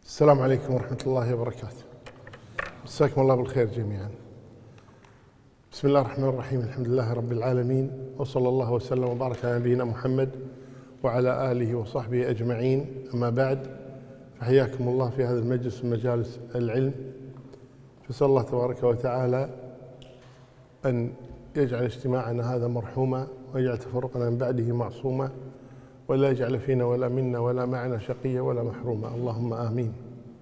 السلام عليكم ورحمة الله وبركاته. مساكم الله بالخير جميعا. بسم الله الرحمن الرحيم، الحمد لله رب العالمين، وصلى الله وسلم وبارك على نبينا محمد وعلى آله وصحبه أجمعين. أما بعد، فحياكم الله في هذا المجلس من مجالس العلم. فسأل الله تبارك وتعالى أن يجعل اجتماعنا هذا مرحوما، ويجعل تفرقنا من بعده معصوما، ولا يجعل فينا ولا منا ولا معنا شقيا ولا محروما، اللهم آمين.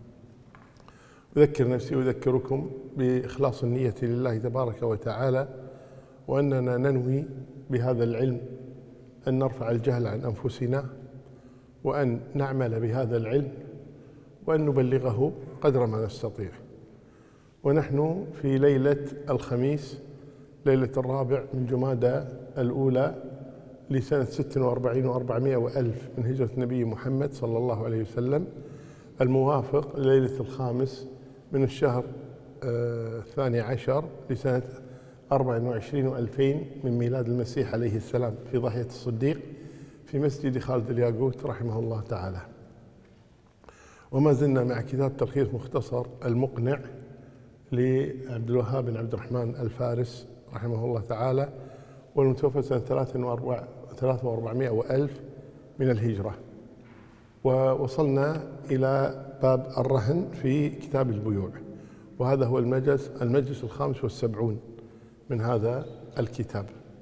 أذكر نفسي وأذكركم بإخلاص النية لله تبارك وتعالى، وأننا ننوي بهذا العلم أن نرفع الجهل عن أنفسنا، وأن نعمل بهذا العلم، وأن نبلغه قدر ما نستطيع. ونحن في ليلة الخميس، ليلة 4 من جمادى الأولى لسنة 46 و400 وألف من هجرة النبي محمد صلى الله عليه وسلم، الموافق ليلة 5 من الشهر 12 لسنة 24 و2000 من ميلاد المسيح عليه السلام، في ضاحية الصديق في مسجد خالد الياقوت رحمه الله تعالى. وما زلنا مع كتاب تلخيص مختصر المقنع لعبد الوهاب بن عبد الرحمن الفارس رحمه الله تعالى، والمتوفى سنة 3400 وألف من الهجرة. ووصلنا إلى باب الرهن في كتاب البيوع، وهذا هو المجلس 75 من هذا الكتاب.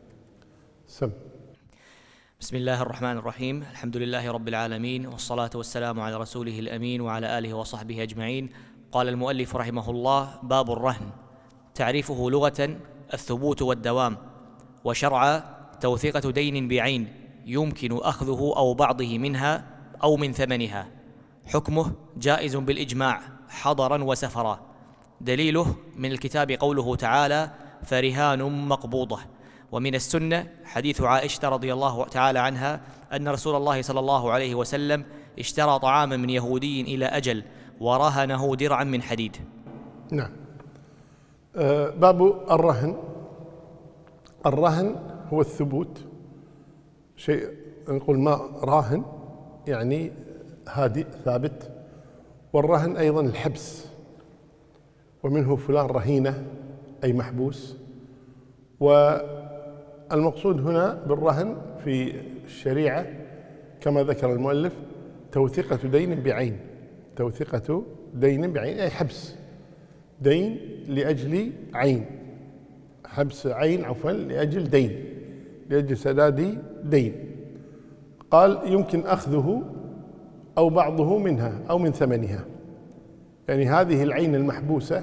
بسم الله الرحمن الرحيم، الحمد لله رب العالمين، والصلاة والسلام على رسوله الأمين وعلى آله وصحبه أجمعين. قال المؤلف رحمه الله: باب الرهن. تعريفه لغة الثبوت والدوام، وشرعا توثيقة دين بعين يمكن أخذه أو بعضه منها أو من ثمنها. حكمه جائز بالإجماع حضرا وسفرا. دليله من الكتاب قوله تعالى: فرهان مقبوضة. ومن السنة حديث عائشة رضي الله تعالى عنها أن رسول الله صلى الله عليه وسلم اشترى طعاما من يهودي إلى أجل ورهنه درعا من حديد. نعم. باب الرهن. الرهن هو الثبوت، شيء نقول ما راهن يعني هادئ ثابت، والرهن أيضا الحبس، ومنه فلان رهينة أي محبوس. والمقصود هنا بالرهن في الشريعة كما ذكر المؤلف توثيقة دين بعين. توثيقة دين بعين أي حبس دين لأجل عين، حبس عين عفوا لأجل دين، لأجل سداد دين. قال يمكن أخذه أو بعضه منها أو من ثمنها، يعني هذه العين المحبوسة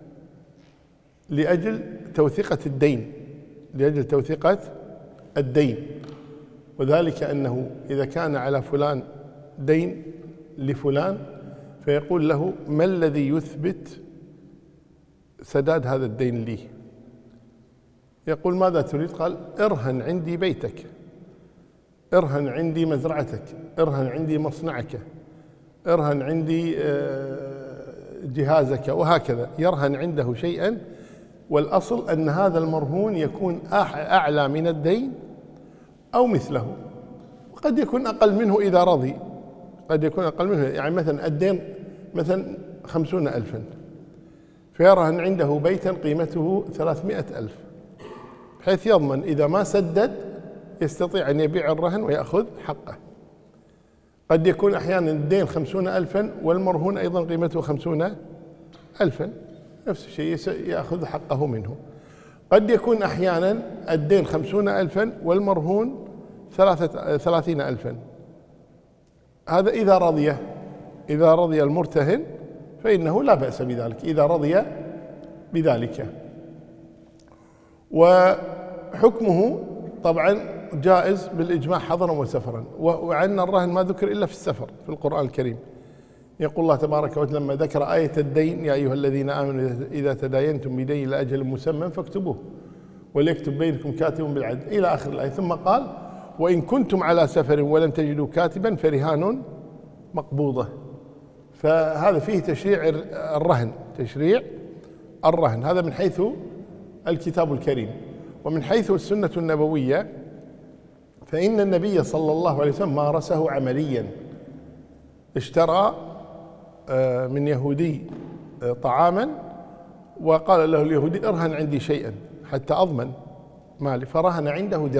لأجل توثيقة الدين، لأجل توثيقة الدين. وذلك أنه إذا كان على فلان دين لفلان فيقول له: ما الذي يثبت سداد هذا الدين لي؟ يقول: ماذا تريد؟ قال: ارهن عندي بيتك، ارهن عندي مزرعتك، ارهن عندي مصنعك، ارهن عندي جهازك، وهكذا يرهن عنده شيئا. والأصل أن هذا المرهون يكون أعلى من الدين أو مثله، وقد يكون أقل منه إذا رضي، قد يكون أقل منه. يعني مثلا الدين مثلا 50,000، فيرهن عنده بيتا قيمته 300,000، بحيث يضمن إذا ما سدد يستطيع أن يبيع الرهن ويأخذ حقه. قد يكون أحيانا الدين 50,000 والمرهون أيضا قيمته 50,000، نفس الشيء يأخذ حقه منه. قد يكون أحيانا الدين 50,000 والمرهون 30,000. هذا إذا رضي المرتهن فإنه لا بأس بذلك، إذا رضي بذلك. وحكمه طبعا جائز بالإجماع حضرا وسفرا. وعن الرهن ما ذكر إلا في السفر في القرآن الكريم. يقول الله تبارك وتعالى لما ذكر آية الدين: يا أيها الذين آمنوا إذا تداينتم بدين إلى أجل مسمى فاكتبوه وليكتب بينكم كاتب بالعدل إلى آخر الآية. ثم قال: وإن كنتم على سفر ولم تجدوا كاتبا فرهان مقبوضة. فهذا فيه تشريع الرهن، تشريع الرهن. هذا من حيث الكتاب الكريم. ومن حيث السنة النبوية فإن النبي صلى الله عليه وسلم مارسه عمليا. اشترى من يهودي طعاما، وقال له اليهودي ارهن عندي شيئا حتى أضمن مالي، فرهن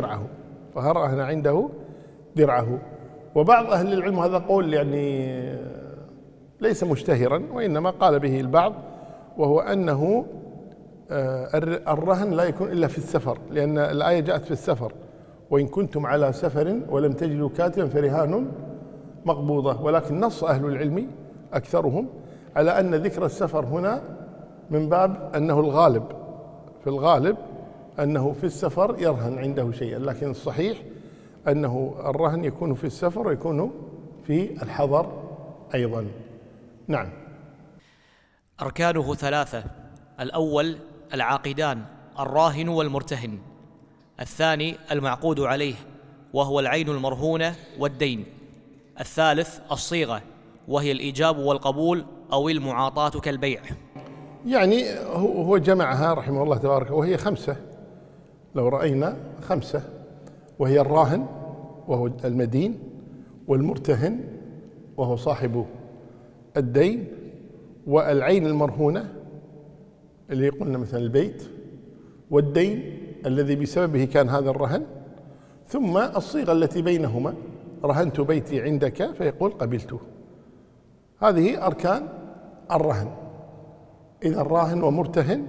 عنده درعه. وبعض أهل العلم، هذا قول يعني ليس مشتهرا وإنما قال به البعض، وهو أنه الرهن لا يكون إلا في السفر، لأن الآية جاءت في السفر: وإن كنتم على سفر ولم تجدوا كاتبا فرهان مقبوضة. ولكن نص أهل العلم أكثرهم على أن ذكر السفر هنا من باب أنه الغالب، في الغالب أنه في السفر يرهن عنده شيئا، لكن الصحيح أنه الرهن يكون في السفر ويكون في الحضر أيضا. نعم. أركانه 3: الأول العاقدان الراهن والمرتهن، الثاني المعقود عليه وهو العين المرهونة والدين، الثالث الصيغة وهي الإيجاب والقبول أو المعاطاة كالبيع. يعني هو جمعها رحمه الله تبارك، وهي 5 لو رأينا 5، وهي الراهن وهو المدين، والمرتهن وهو صاحب الدين، والعين المرهونة اللي قلنا مثل البيت، والدين الذي بسببه كان هذا الرهن، ثم الصيغة التي بينهما: رهنت بيتي عندك فيقول قبلته. هذه أركان الرهن. إذا راهن ومرتهن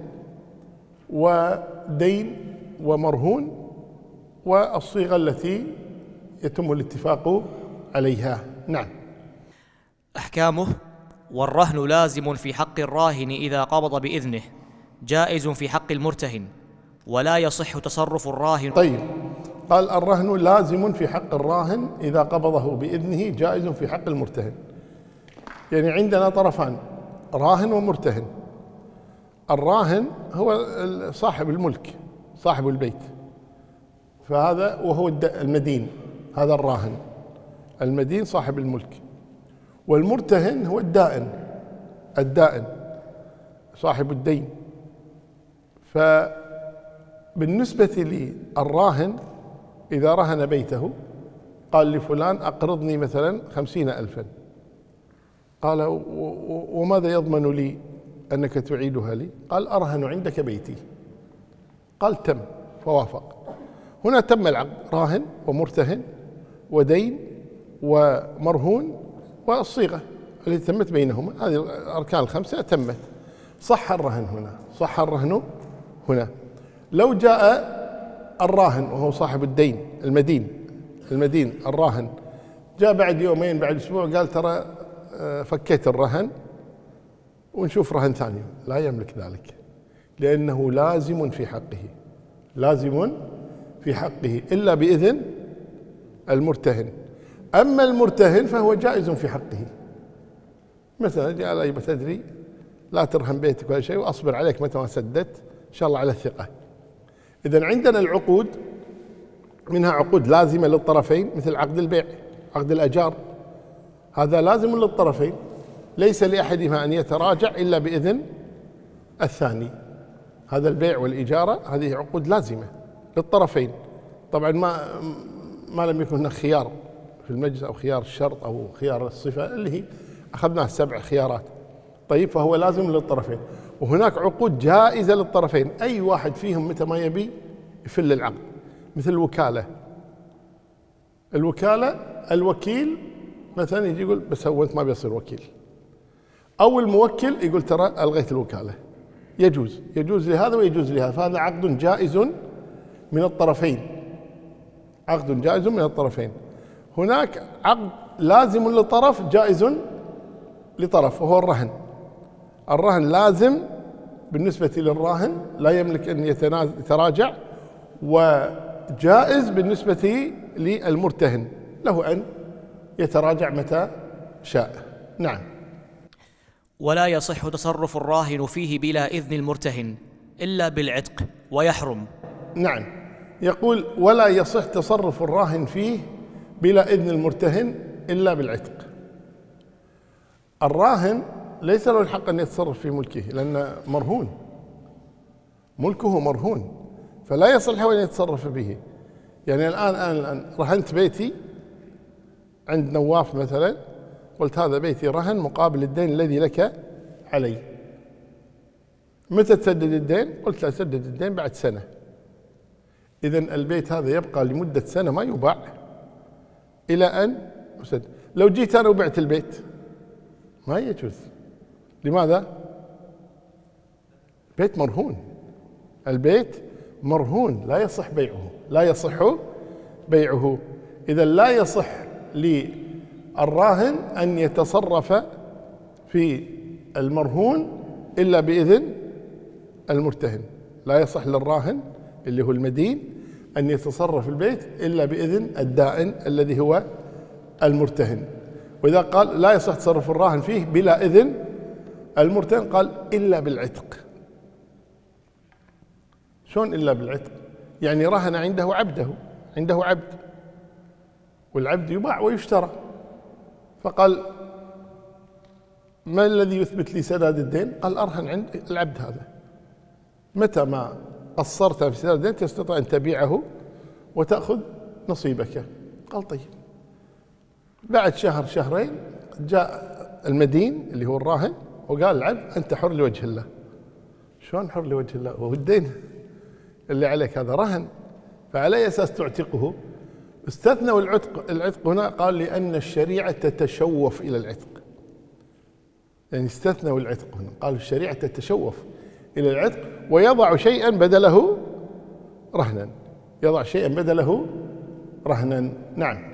ودين ومرهون، والصيغة التي يتم الاتفاق عليها. نعم. أحكامه: والرهن لازم في حق الراهن إذا قبض بإذنه، جائز في حق المرتهن، ولا يصح تصرف الراهن. طيب، قال الرهن لازم في حق الراهن إذا قبضه بإذنه، جائز في حق المرتهن. يعني عندنا طرفان: راهن ومرتهن. الراهن هو صاحب الملك، صاحب البيت، فهذا وهو المدين، هذا الراهن المدين صاحب الملك. والمرتهن هو الدائن صاحب الدين. فبالنسبة للراهن إذا رهن بيته، قال لفلان أقرضني مثلا 50,000، قال وماذا يضمن لي أنك تعيدها لي؟ قال أرهن عندك بيتي. قال تم، فوافق. هنا تم العقد: راهن ومرتهن ودين ومرهون، والصيغة التي تمت بينهما، هذه الأركان 5 تمت. صح الرهن هنا. لو جاء الراهن وهو صاحب الدين المدين الراهن، جاء بعد يومين بعد أسبوع قال ترى فكيت الرهن ونشوف رهن ثاني، لا يملك ذلك، لأنه لازم في حقه إلا بإذن المرتهن. أما المرتهن فهو جائز في حقه. مثلا جاء لي بتدري لا ترهن بيتك ولا شيء، وأصبر عليك متى ما سددت إن شاء الله على الثقة. إذن عندنا العقود منها عقود لازمة للطرفين، مثل عقد البيع، عقد الأجار، هذا لازم للطرفين، ليس لأحدهما أن يتراجع إلا بإذن الثاني. هذا البيع والإجارة هذه عقود لازمة للطرفين. طبعا ما لم يكن هناك خيار في المجلس، أو خيار الشرط أو خيار الصفة اللي هي أخذناها 7 خيارات. طيب، فهو لازم للطرفين. وهناك عقود جائزة للطرفين، أي واحد فيهم متى ما يبي يفل العقد، مثل الوكالة الوكيل مثلا يجي يقول بس هو أنت ما بيصير وكيل، أو الموكل يقول ترى ألغيت الوكالة. يجوز لهذا ويجوز لهذا، فهذا عقد جائز من الطرفين. هناك عقد لازم لطرف جائز لطرف، وهو الرهن لازم بالنسبة للراهن، لا يملك أن يتراجع، وجائز بالنسبة للمرتهن، له أن يتراجع متى شاء. نعم. ولا يصح تصرف الراهن فيه بلا إذن المرتهن إلا بالعتق ويحرم. نعم، يقول ولا يصح تصرف الراهن فيه بلا إذن المرتهن إلا بالعتق. الراهن ليس له الحق أن يتصرف في ملكه، لأن ملكه مرهون، فلا يصلح أن يتصرف به. يعني الآن رهنت بيتي عند نواف مثلا، قلت هذا بيتي رهن مقابل الدين الذي لك علي. متى تسدد الدين؟ قلت لا، سدد الدين بعد سنة. إذن البيت هذا يبقى لمدة سنة ما يباع إلى أن أسدد. لو جيت أنا وبعت البيت ما يجوز. لماذا؟ البيت مرهون، البيت مرهون لا يصح بيعه، لا يصح بيعه. إذا لا يصح للراهن أن يتصرف في المرهون إلا بإذن المرتهن. لا يصح للراهن اللي هو المدين أن يتصرف في البيت إلا بإذن الدائن الذي هو المرتهن. وإذا قال لا يصح تصرف الراهن فيه بلا إذن المرتهن، قال إلا بالعتق. شلون إلا بالعتق؟ يعني رهن عنده عبده، عنده عبد، والعبد يباع ويشترى، فقال ما الذي يثبت لي سداد الدين؟ قال أرهن عند العبد هذا، متى ما قصرت في سداد الدين تستطيع أن تبيعه وتأخذ نصيبك. قال طيب. بعد شهر شهرين جاء المدين اللي هو الراهن وقال العبد أنت حر لوجه الله. شلون حر لوجه الله؟ وهو الدين اللي عليك هذا رهن، فعلى أي أساس تعتقه؟ استثنوا العتق هنا، قال لأن الشريعة تتشوف إلى العتق. يعني استثنوا العتق هنا، قالوا الشريعة تتشوف إلى العتق ويضع شيئا بدله رهنا، يضع شيئا بدله رهنا. نعم.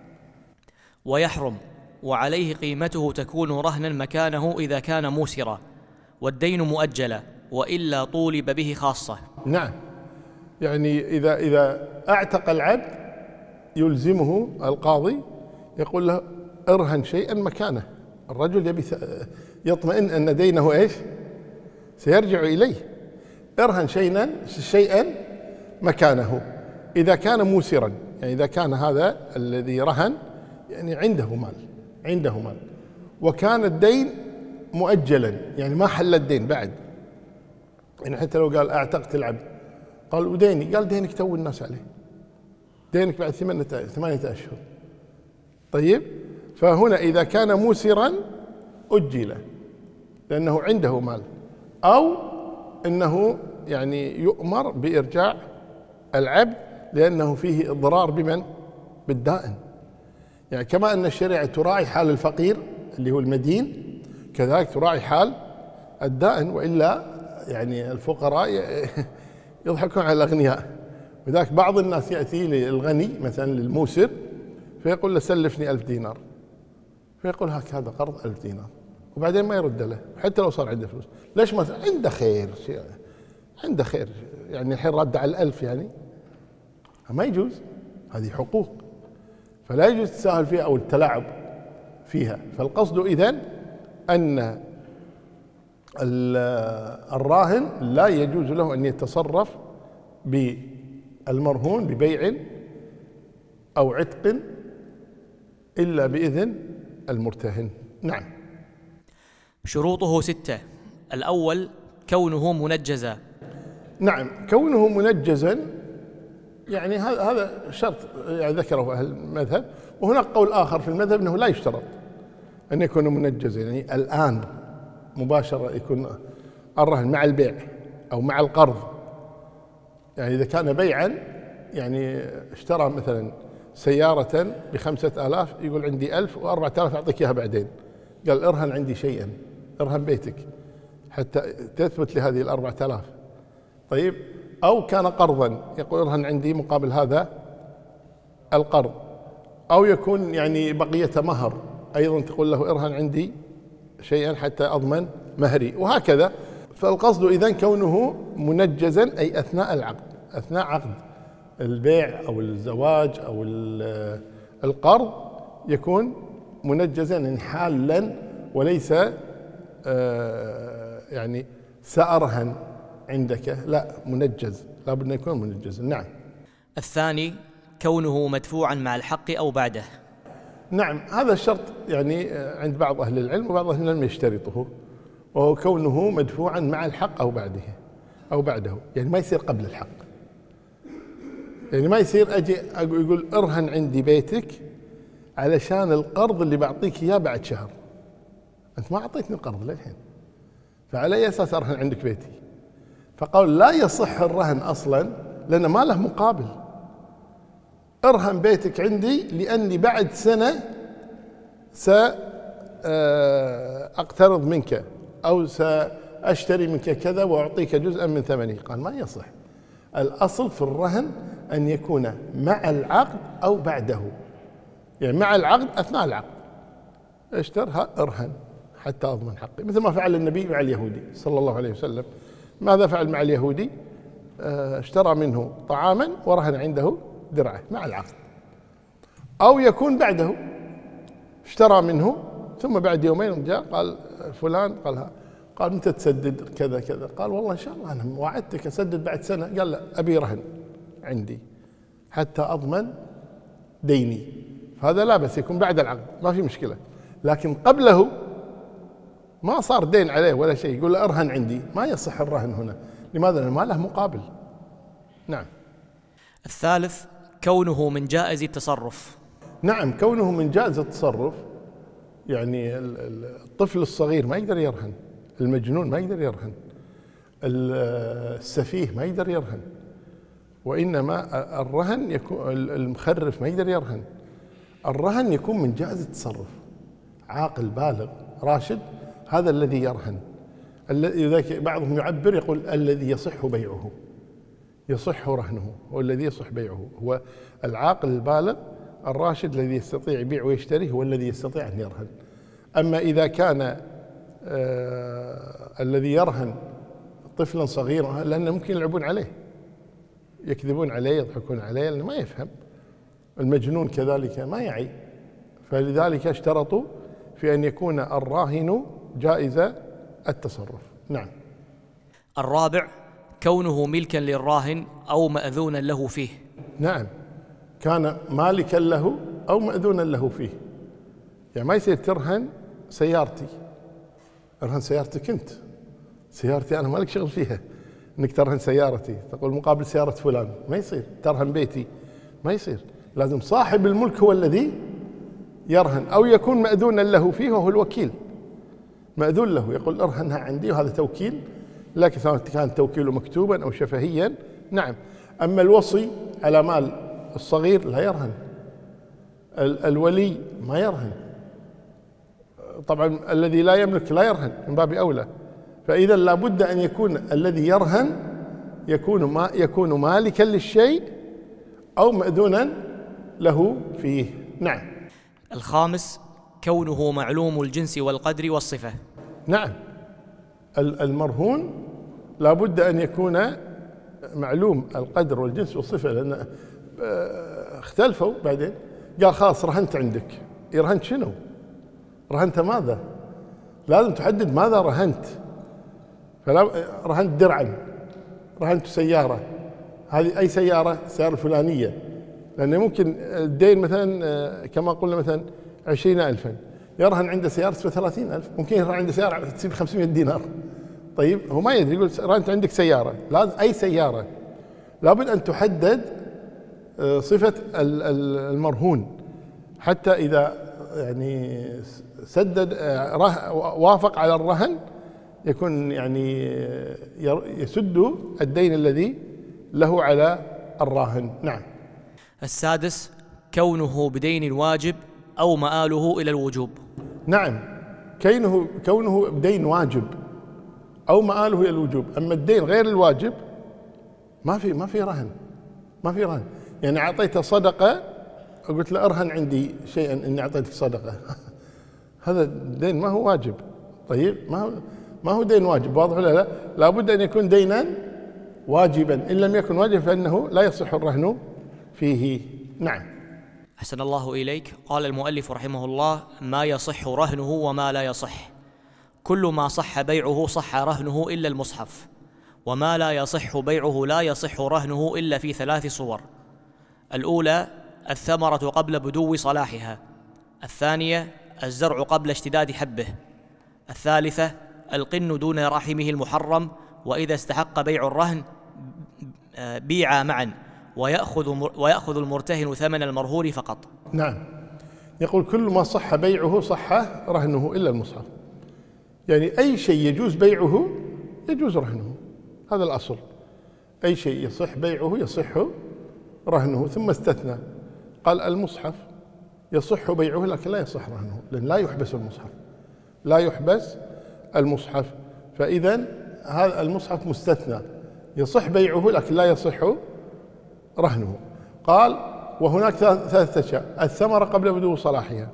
ويحرم وعليه قيمته تكون رهنا مكانه إذا كان موسرا، والدين مؤجلا وإلا طولب به خاصة. نعم، يعني إذا أعتق العبد يلزمه القاضي يقول له ارهن شيئا مكانه. الرجل يبي يطمئن أن دينه إيش؟ سيرجع إليه. ارهن شيئا مكانه إذا كان موسرا، يعني إذا كان هذا الذي رهن يعني عنده مال وكان الدين مؤجلا، يعني ما حل الدين بعد. يعني حتى لو قال أعتقت العبد، قال وديني، قال دينك تو الناس عليه، دينك بعد 8 أشهر. طيب، فهنا إذا كان موسرا أجل لأنه عنده مال، أو أنه يعني يؤمر بإرجاع العبد لأنه فيه إضرار بمن؟ بالدائن. يعني كما أن الشريعة تراعي حال الفقير اللي هو المدين، كذلك تراعي حال الدائن، وإلا يعني الفقراء يضحكون على الأغنياء. وذاك بعض الناس يأتي للغني مثلا للموسر فيقول له سلفني 1000 دينار، فيقول هذا قرض 1000 دينار، وبعدين ما يرد له حتى لو صار عنده فلوس. ليش؟ ما عنده خير، عنده خير، يعني الحين رد على 1000، يعني ما يجوز، هذه حقوق فلا يجوز التساهل فيها أو التلاعب فيها. فالقصد إذن أن الراهن لا يجوز له أن يتصرف بالمرهون ببيع أو عتق إلا بإذن المرتهن. نعم. شروطه 6. الأول كونه منجزا. نعم، كونه منجزا يعني هذا شرط يعني ذكره أهل المذهب، وهناك قول آخر في المذهب أنه لا يشترط أن يكون منجزا، يعني الآن مباشرة يكون الرهن مع البيع أو مع القرض. يعني إذا كان بيعا، يعني اشترى مثلا سيارة ب5000 يقول عندي 1000 و4000 أعطيك إياها بعدين، قال ارهن عندي شيئا، ارهن بيتك حتى تثبت لي هذه 4000. طيب، أو كان قرضا يقول ارهن عندي مقابل هذا القرض، أو يكون يعني بقية مهر أيضا تقول له ارهن عندي شيئا حتى أضمن مهري، وهكذا. فالقصد إذن كونه منجزا أي أثناء العقد، أثناء عقد البيع أو الزواج أو القرض يكون منجزا حالا، وليس يعني سأرهن عندك، لا، منجز، لا بد أن يكون منجزا. نعم. الثاني كونه مدفوعا مع الحق أو بعده. نعم، هذا الشرط يعني عند بعض أهل العلم، وبعض أهل العلم يشترطه، وهو كونه مدفوعا مع الحق أو بعده، يعني ما يصير قبل الحق. يعني ما يصير أجي يقول ارهن عندي بيتك علشان القرض اللي بعطيك إياه بعد شهر. أنت ما أعطيتني القرض للحين، فعلى أي أساس أرهن عندك بيتي؟ فقال لا يصح الرهن أصلا لأن ما له مقابل. ارهن بيتك عندي لأني بعد سنة سأقترض منك أو سأشتري منك كذا وأعطيك جزءا من ثمنه. قال ما يصح. الأصل في الرهن أن يكون مع العقد أو بعده، يعني مع العقد أثناء العقد اشترها ارهن حتى أضمن حقي، مثل ما فعل النبي مع اليهودي صلى الله عليه وسلم. ماذا فعل مع اليهودي؟ اشترى منه طعاما ورهن عنده درعه مع العقد. أو يكون بعده، اشترى منه ثم بعد يومين جاء قال فلان، قال متى تسدد كذا كذا؟ قال والله إن شاء الله أنا وعدتك أسدد بعد سنة. قال لا، أبي رهن عندي حتى أضمن ديني. فهذا لا بس يكون بعد العقد ما في مشكلة، لكن قبله ما صار دين عليه ولا شيء يقول له ارهن عندي، ما يصح الرهن هنا. لماذا؟ لأنه ما له مقابل. نعم. الثالث كونه من جائز التصرف. نعم، كونه من جائز التصرف، يعني الطفل الصغير ما يقدر يرهن، المجنون ما يقدر يرهن، السفيه ما يقدر يرهن، وإنما الرهن يكون المخرف ما يقدر يرهن. الرهن يكون من جائز التصرف، عاقل بالغ راشد هذا الذي يرهن. بعضهم يعبر يقول الذي يصح بيعه، يصح رهنه، هو الذي يصح بيعه، هو العاقل البالغ الراشد الذي يستطيع يبيع ويشتري، هو الذي يستطيع أن يرهن. أما إذا كان الذي يرهن طفلا صغيرا، لأنه ممكن يلعبون عليه، يكذبون عليه، يضحكون عليه، لأنه ما يفهم. المجنون كذلك ما يعي، فلذلك اشترطوا في أن يكون الراهن جائز التصرف. نعم. الرابع كونه ملكا للراهن أو مأذونا له فيه. نعم، كان مالكا له أو مأذونا له فيه. يعني ما يصير ترهن سيارتي، ارهن سيارتك أنت، سيارتي أنا مالك شغل فيها، إنك ترهن سيارتي تقول مقابل سيارة فلان. ما يصير ترهن بيتي، ما يصير. لازم صاحب الملك هو الذي يرهن، أو يكون مأذونا له فيه وهو الوكيل، مأذون له يقول ارهنها عندي، وهذا توكيل، لكن سواء كان توكيله مكتوبا أو شفهيا. نعم. أما الوصي على مال الصغير لا يرهن، الولي ما يرهن، طبعا الذي لا يملك لا يرهن من باب أولى. فإذا لابد أن يكون الذي يرهن يكون مالكا للشيء أو مأذونا له فيه. نعم. الخامس كونه معلوم الجنس والقدر والصفة. نعم، المرهون لابد أن يكون معلوم القدر والجنس والصفة، لأن اختلفوا بعدين. قال خلاص رهنت عندك، رهنت شنو؟ رهنت ماذا؟ لازم تحدد ماذا رهنت. فلا رهنت درعا، رهنت سيارة، هذه أي سيارة؟ السيارة الفلانية، لأن ممكن الدين مثلا كما قلنا مثلا 20,000، يرهن عنده سيارة تسوى 30,000، ممكن يرهن عنده سيارة تسوى 500 دينار. طيب هو ما يدري، يقول رهنت عندك سيارة، لازم أي سيارة لابد أن تحدد صفة المرهون، حتى إذا يعني سدد وافق على الرهن يكون يعني يسد الدين الذي له على الراهن. نعم. السادس كونه بدين واجب أو مآله إلى الوجوب. نعم، كونه بدين واجب أو مآله إلى الوجوب. أما الدين غير الواجب ما في رهن، ما في رهن. يعني أعطيته صدقة، قلت له ارهن عندي شيئا إني أعطيتك صدقة، هذا الدين ما هو واجب. طيب ما هو دين واجب، واضح ولا لا؟ لابد أن يكون دينا واجبا، إن لم يكن واجب فإنه لا يصح الرهن فيه. نعم. أحسن الله إليك. قال المؤلف رحمه الله: ما يصح رهنه وما لا يصح. كل ما صح بيعه صح رهنه إلا المصحف، وما لا يصح بيعه لا يصح رهنه إلا في 3 صور: الأولى الثمرة قبل بدو صلاحها، الثانية الزرع قبل اشتداد حبه، الثالثة القن دون رحمه المحرم، وإذا استحق بيع الرهن بيعا معا، ويأخذ المرتهن ثمن المرهون فقط. نعم. يقول كل ما صح بيعه صح رهنه إلا المصحف. يعني أي شيء يجوز بيعه يجوز رهنه، هذا الأصل. أي شيء يصح بيعه يصح رهنه. ثم استثنى قال المصحف يصح بيعه لكن لا يصح رهنه، لأن لا يحبس المصحف، لا يحبس المصحف. فإذا هذا المصحف مستثنى، يصح بيعه لكن لا يصح رهنه. قال وهناك ثلاثة أشياء: الثمرة قبل بدو صلاحها.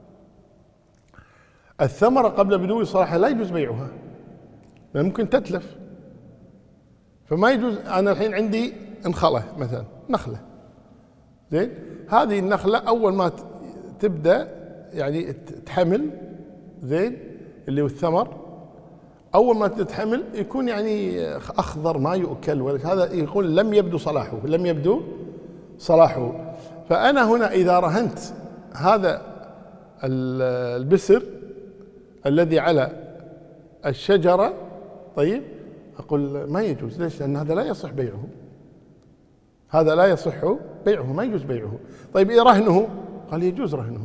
الثمرة قبل بدو صلاحها لا يجوز بيعها، لأن ممكن تتلف، فما يجوز. أنا الحين عندي انخلة مثلا، نخلة، زين، هذه النخلة أول ما تبدأ يعني تحمل، زين، اللي هو الثمر، أول ما تتحمل يكون يعني أخضر ما يؤكل، هذا يقول لم يبدو صلاحه، لم يبدو صلاحه. فأنا هنا إذا رهنت هذا البسر الذي على الشجرة، طيب، أقول ما يجوز. ليش؟ لأن هذا لا يصح بيعه، هذا لا يصح بيعه، ما يجوز بيعه. طيب إيه رهنه؟ قال يجوز رهنه،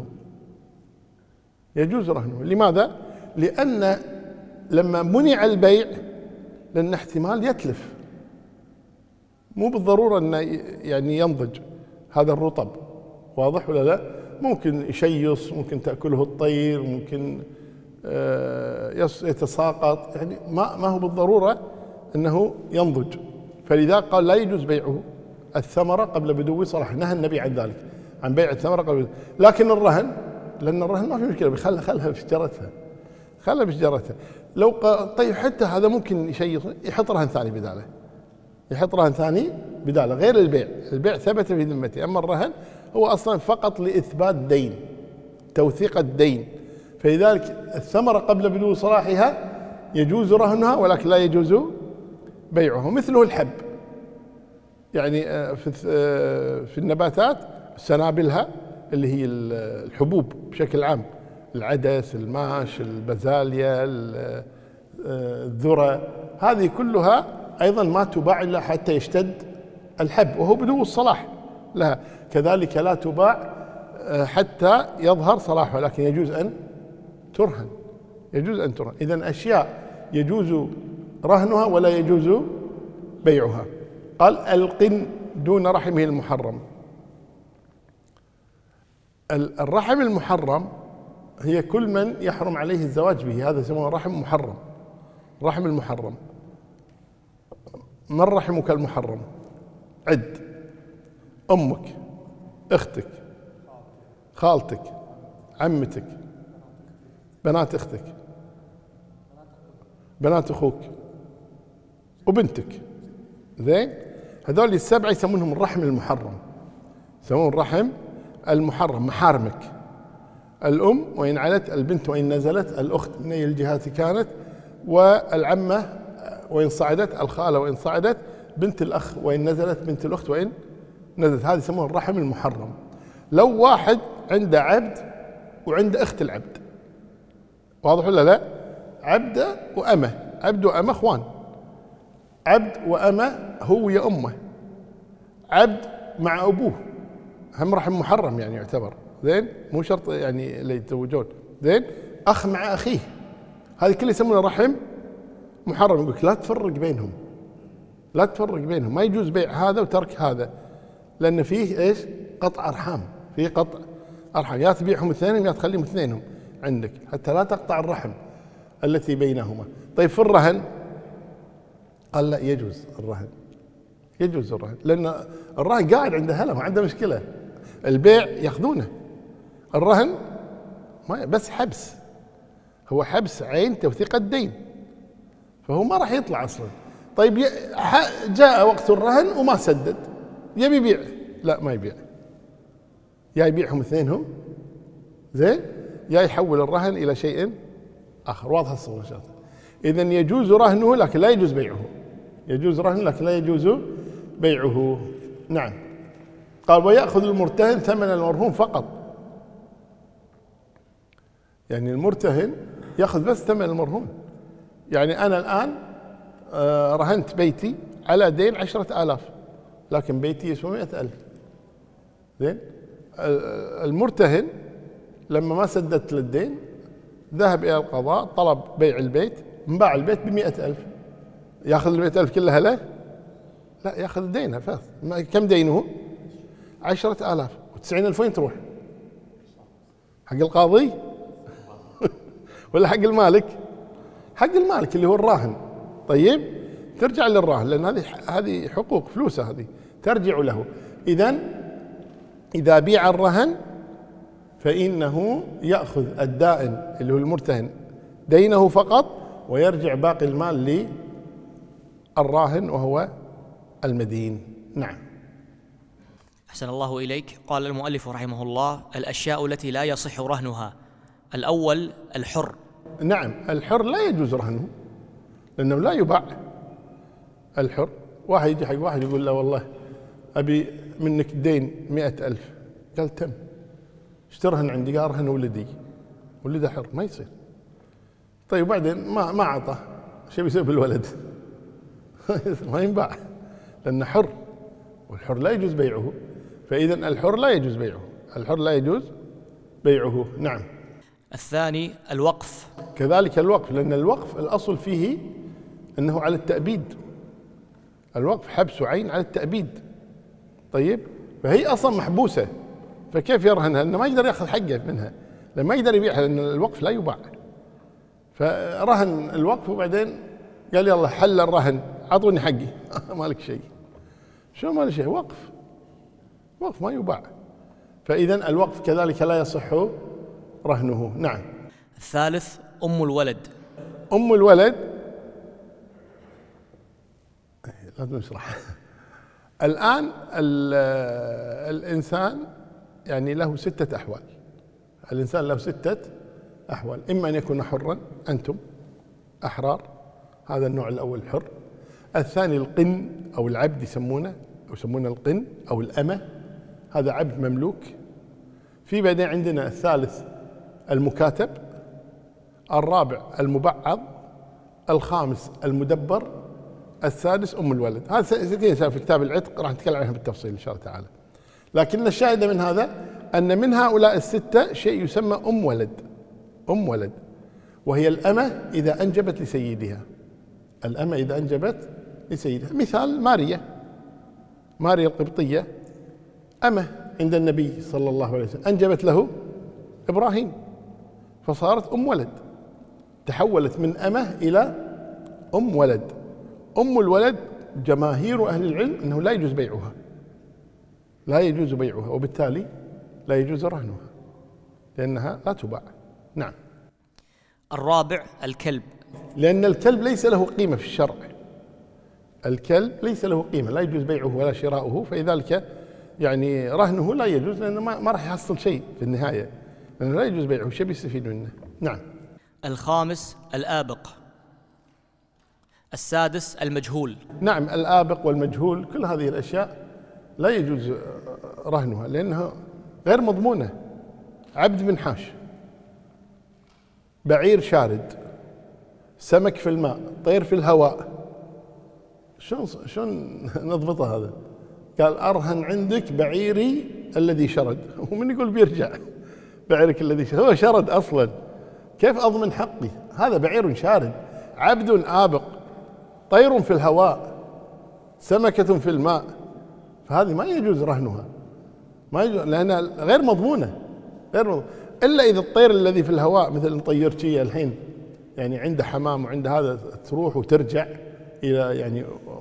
يجوز رهنه. لماذا؟ لأن لما منع البيع لأن احتمال يتلف، مو بالضرورة أنه يعني ينضج هذا الرطب، واضح ولا لا؟ ممكن يشيص، ممكن تأكله الطير، ممكن يتساقط، يعني ما هو بالضرورة أنه ينضج. فلذا قال لا يجوز بيعه الثمرة قبل بدو صلاح، نهى النبي عن ذلك، عن بيع الثمرة قبل بدو. لكن الرهن، لأن الرهن ما في مشكلة، خلها في شجرتها، خلها في شجرتها. لو طيب حتى هذا ممكن يشيص، يحط رهن ثاني بداله، يحط رهن ثاني بداله غير البيع. البيع ثبت في ذمته، أما الرهن هو أصلا فقط لإثبات دين، توثيق الدين. فلذلك الثمرة قبل بدو صلاحها يجوز رهنها ولكن لا يجوز بيعه. مثله الحب، يعني في النباتات سنابلها اللي هي الحبوب بشكل عام، العدس، الماش، البازاليا، الذرة، هذه كلها أيضا ما تباع إلا حتى يشتد الحب وهو بدو الصلاح لها. كذلك لا تباع حتى يظهر صلاحها، لكن يجوز أن ترهن، يجوز أن ترهن. إذن أشياء يجوز رهنها ولا يجوز بيعها. قال القن دون رحمه المحرم. الرحم المحرم هي كل من يحرم عليه الزواج به، هذا يسمونه رحم محرم. رحم المحرم. من رحمك المحرم؟ عد: أمك، أختك، خالتك، عمتك، بنات أختك، بنات أخوك، وبنتك، زين، هذول السبعة يسمونهم الرحم المحرم، يسمون الرحم المحرم. محارمك: الأم وإن علت، البنت وإن نزلت، الأخت من أي الجهات كانت، والعمة وإن صعدت، الخالة وإن صعدت، بنت الأخ وإن نزلت، بنت الأخت وإن نزلت. هذا يسمونه الرحم المحرم. لو واحد عنده عبد وعنده أخت العبد، واضح ولا لا؟ عبد وأمة، عبد وأمة إخوان، عبد وأمة هو ويا أمه، عبد مع أبوه، هم رحم محرم يعني يعتبر، زين، مو شرط يعني اللي يتزوجون، زين، أخ مع أخيه، هذه كلها يسمونها رحم محرم. يقولك لا تفرق بينهم، لا تفرق بينهم، ما يجوز بيع هذا وترك هذا، لأن فيه إيش؟ قطع أرحام، فيه قطع أرحام، يا تبيعهم اثنينهم يا تخليهم اثنينهم عندك حتى لا تقطع الرحم التي بينهما. طيب في الرهن قال لا يجوز الرهن، يجوز الرهن، لأن الرهن قاعد عنده هلا ما عنده مشكلة، البيع ياخذونه، الرهن ما بس حبس، هو حبس عين توثيق الدين، فهو ما راح يطلع أصلا. طيب جاء وقت الرهن وما سدد، يبي يبيع، لا ما يبيع، يا يبيعهم اثنينهم، زين، يا يحول الرهن إلى شيء آخر. واضح الصورة إن شاء الله. إذن يجوز رهنه لكن لا يجوز بيعه، يجوز رهنه لكن لا يجوز بيعه. نعم. قال ويأخذ المرتهن ثمن المرهون فقط، يعني المرتهن يأخذ بس ثمن المرهون. يعني أنا الآن رهنت بيتي على دين 10,000 لكن بيتي يسوى 100,000، زين، المرتهن لما ما سددت للدين ذهب إلى القضاء، طلب بيع البيت، انباع البيت ب100,000. ياخذ ال100,000 كلها له؟ لا، ياخذ دينها فقط. كم دينه؟ 10,000، و90,000 وين تروح؟ حق القاضي ولا حق المالك؟ حق المالك اللي هو الراهن. طيب ترجع للراهن، لأن هذه حقوق، فلوسه هذه ترجع له. إذا بيع الرهن فإنه يأخذ الدائن اللي هو المرتهن دينه فقط، ويرجع باقي المال للراهن وهو المدين. نعم. أحسن الله إليك. قال المؤلف رحمه الله: الأشياء التي لا يصح رهنها. الأول الحر. نعم، الحر لا يجوز رهنه لأنه لا يباع. الحر، واحد يجي حق واحد يقول له والله أبي منك دين 100,000، قال تم، اشترهن عندي، قال رهن ولده حر، ما يصير. طيب بعدين ما أعطاه، شو بيسوي بالولد؟ ما ينباع لأنه حر، والحر لا يجوز بيعه. فإذا الحر لا يجوز بيعه، الحر لا يجوز بيعه. نعم. الثاني الوقف. كذلك الوقف، لأن الوقف الأصل فيه أنه على التأبيد. الوقف حبس عين على التأبيد. طيب، فهي أصلا محبوسة، فكيف يرهنها؟ لأنه ما يقدر يأخذ حقه منها، لأنه ما يقدر يبيعها، لأن الوقف لا يباع. فرهن الوقف، وبعدين قال يلا حل الرهن، أعطوني حقي. مالك شيء. شو مالك شيء؟ وقف ما يباع. فإذا الوقف كذلك لا يصح رهنه. نعم. الثالث أم الولد. أم الولد لازم نشرح. الآن الإنسان يعني له 6 أحوال. الإنسان له 6 أحوال: إما أن يكون حرا، أنتم أحرار، هذا النوع الأول حر. الثاني القن أو العبد يسمونه القن أو الأمة، هذا عبد مملوك. في بعدين عندنا الثالث المكاتب، الرابع المبعض، الخامس المدبر، السادس أم الولد. هذا ستين في كتاب العتق، راح نتكلم عنها بالتفصيل إن شاء الله تعالى. لكن الشاهد من هذا أن من هؤلاء ال6 شيء يسمى أم ولد، وهي الأمة إذا أنجبت لسيدها. الأمة إذا أنجبت لسيدها. مثال ماريا القبطية أمة عند النبي صلى الله عليه وسلم، أنجبت له إبراهيم، فصارت أم ولد، تحولت من أمة إلى أم ولد. أم الولد جماهير أهل العلم أنه لا يجوز بيعها، وبالتالي لا يجوز رهنها لأنها لا تباع. نعم. الرابع الكلب. لأن الكلب ليس له قيمة في الشرع. الكلب ليس له قيمة، لا يجوز بيعه ولا شراؤه، فلذلك يعني رهنه لا يجوز، لأنه ما راح يحصل شيء في النهاية، لأنه لا يجوز بيعه، شيء بيستفيد منه. نعم. الخامس الآبق. السادس المجهول. نعم، الآبق والمجهول كل هذه الأشياء لا يجوز رهنها لأنها غير مضمونة. عبد منحاش، بعير شارد، سمك في الماء، طير في الهواء، شلون نضبطه هذا؟ قال أرهن عندك بعيري الذي شرد، ومن يقول بيرجع بعيرك الذي شرد؟ هو شرد أصلا، كيف أضمن حقي؟ هذا بعير شارد، عبد آبق، طير في الهواء، سمكة في الماء، فهذه ما يجوز رهنها، ما يجوز لأنها غير مضمونة. إلا إذا الطير الذي في الهواء مثل نطير شيء الحين يعني عنده حمام وعنده هذا، تروح وترجع إلى يعني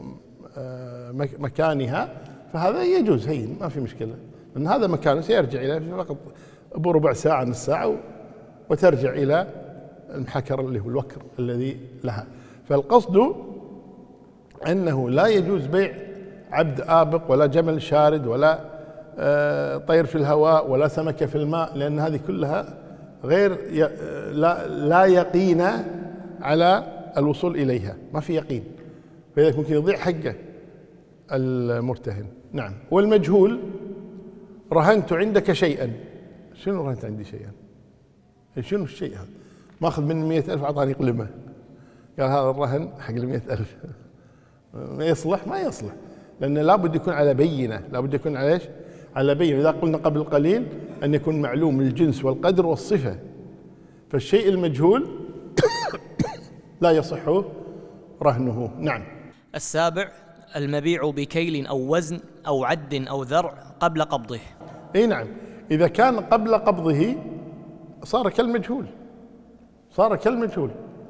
مكانها، فهذا يجوز هين، ما في مشكلة، لأن هذا مكانه سيرجع إليه فقط بربع ساعة نص ساعة وترجع إلى المحكر اللي هو الوكر الذي لها. فالقصد أنه لا يجوز بيع عبد آبق ولا جمل شارد ولا طير في الهواء ولا سمكة في الماء، لأن هذه كلها غير لا يقين على الوصول إليها، ما في يقين، فلذلك ممكن يضيع حقه المرتهن. نعم. والمجهول رهنت عندك شيئا. شنو رهنت عندي شيئا؟ شنو الشيء هذا؟ ماخذ من 100,000 أعطاني قلمة، قال هذا الرهن حق 100,000. ما يصلح، لأنه لابد يكون على بينة، لابد يكون على ايش؟ على بينة. إذا قلنا قبل قليل أن يكون معلوم الجنس والقدر والصفة، فالشيء المجهول لا يصح رهنه. نعم. السابع: المبيع بكيل أو وزن أو عد أو ذرع قبل قبضه. اي نعم، إذا كان قبل قبضه صار كالمجهول، صار كالمجهول